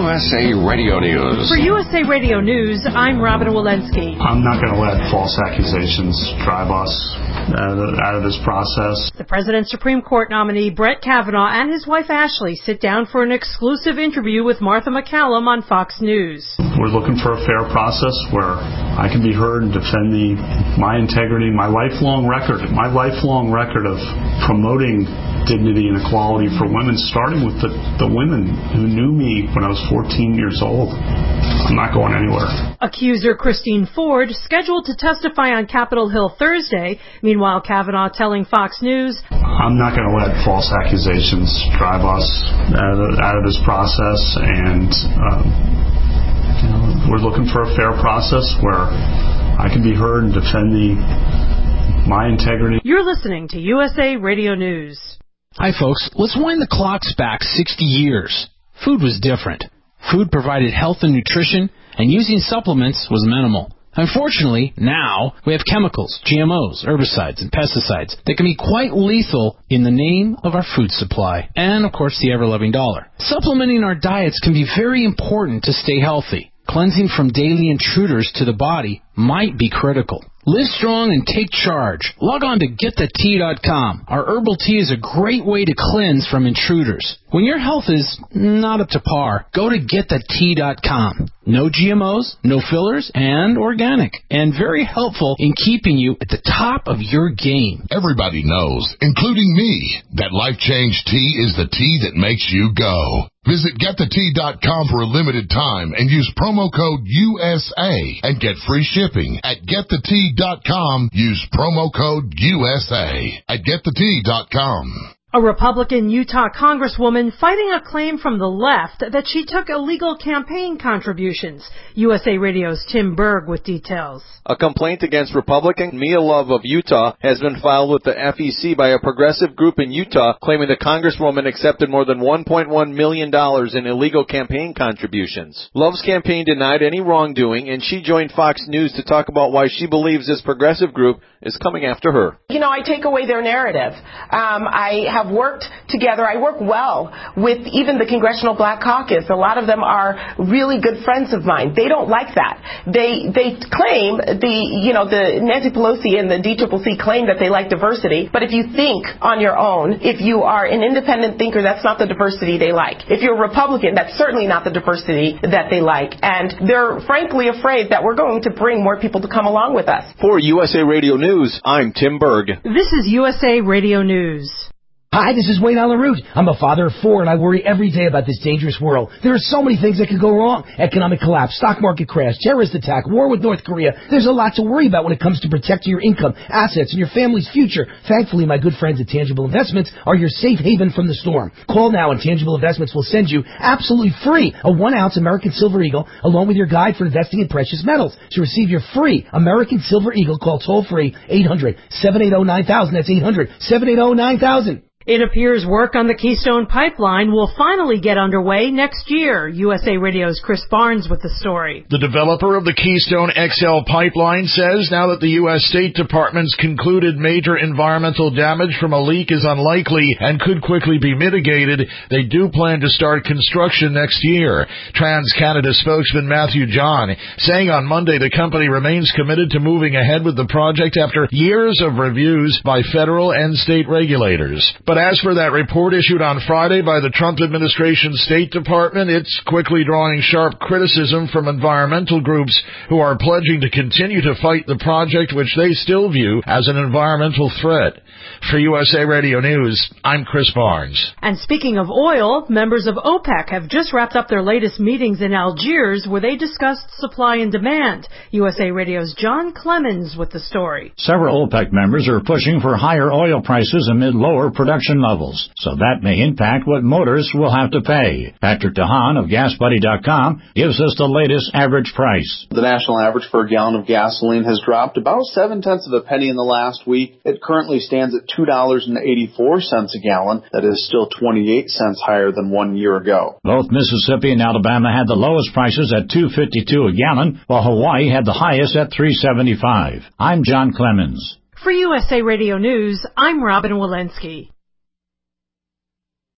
USA Radio News. For USA Radio News, I'm Robin Walensky. I'm not going to let false accusations drive us out of this process. The president's Supreme Court nominee, Brett Kavanaugh, and his wife, Ashley, sit down for an exclusive interview with Martha MacCallum on Fox News. We're looking for a fair process where I can be heard and defend my integrity, my lifelong record of promoting dignity and equality for women, starting with the women who knew me when I was 14 years old. I'm not going anywhere. Accuser Christine Ford, scheduled to testify on Capitol Hill Thursday. Meanwhile, Kavanaugh telling Fox News, I'm not going to let false accusations drive us out of this process, and we're looking for a fair process where I can be heard and defend my integrity. You're listening to USA Radio News. Hi, folks. Let's wind the clocks back 60 years. Food was different. Food provided health and nutrition, and using supplements was minimal. Unfortunately, now we have chemicals, GMOs, herbicides, and pesticides that can be quite lethal in the name of our food supply and, of course, the ever-loving dollar. Supplementing our diets can be very important to stay healthy. Cleansing from daily intruders to the body might be critical. Live strong and take charge. Log on to GetTheTea.com. Our herbal tea is a great way to cleanse from intruders. When your health is not up to par, go to GetTheTea.com. No GMOs, no fillers, and organic. And very helpful in keeping you at the top of your game. Everybody knows, including me, that Life Change Tea is the tea that makes you go. Visit GetTheTea.com for a limited time and use promo code USA and get free shipping. At GetTheTea.com, use promo code USA at GetTheTea.com. A Republican Utah Congresswoman fighting a claim from the left that she took illegal campaign contributions. USA Radio's Tim Berg with details. A complaint against Republican Mia Love of Utah has been filed with the FEC by a progressive group in Utah claiming the Congresswoman accepted more than $1.1 million in illegal campaign contributions. Love's campaign denied any wrongdoing, and she joined Fox News to talk about why she believes this progressive group is coming after her. You know, I take away their narrative. I have worked together. I work well with even the Congressional Black Caucus. A lot of them are really good friends of mine. They don't like that. They claim the Nancy Pelosi and the DCCC claim that they like diversity. But if you think on your own, if you are an independent thinker, that's not the diversity they like. If you're a Republican, that's certainly not the diversity that they like. And they're frankly afraid that we're going to bring more people to come along with us. For USA Radio News, I'm Tim Berg. This is USA Radio News. Hi, this is Wayne Alaroot. I'm a father of 4, and I worry every day about this dangerous world. There are so many things that could go wrong. Economic collapse, stock market crash, terrorist attack, war with North Korea. There's a lot to worry about when it comes to protecting your income, assets, and your family's future. Thankfully, my good friends at Tangible Investments are your safe haven from the storm. Call now, and Tangible Investments will send you absolutely free a 1-ounce American Silver Eagle along with your guide for investing in precious metals. To receive your free American Silver Eagle, call toll-free 800-780-9000. That's 800-780-9000. It appears work on the Keystone Pipeline will finally get underway next year. USA Radio's Chris Barnes with the story. The developer of the Keystone XL pipeline says now that the U.S. State Department's concluded major environmental damage from a leak is unlikely and could quickly be mitigated, they do plan to start construction next year. TransCanada spokesman Matthew John saying on Monday the company remains committed to moving ahead with the project after years of reviews by federal and state regulators. But as for that report issued on Friday by the Trump administration's State Department, it's quickly drawing sharp criticism from environmental groups who are pledging to continue to fight the project, which they still view as an environmental threat. For USA Radio News, I'm Chris Barnes. And speaking of oil, members of OPEC have just wrapped up their latest meetings in Algiers where they discussed supply and demand. USA Radio's John Clemens with the story. Several OPEC members are pushing for higher oil prices amid lower production levels, so that may impact what motorists will have to pay. Patrick DeHaan of GasBuddy.com gives us the latest average price. The national average for a gallon of gasoline has dropped about 0.7 pennies in the last week. It currently stands at $2.84 a gallon. That is still 28 cents higher than 1 year ago. Both Mississippi and Alabama had the lowest prices at $2.52 a gallon, while Hawaii had the highest at $3.75. I'm John Clemens. For USA Radio News, I'm Robin Walensky.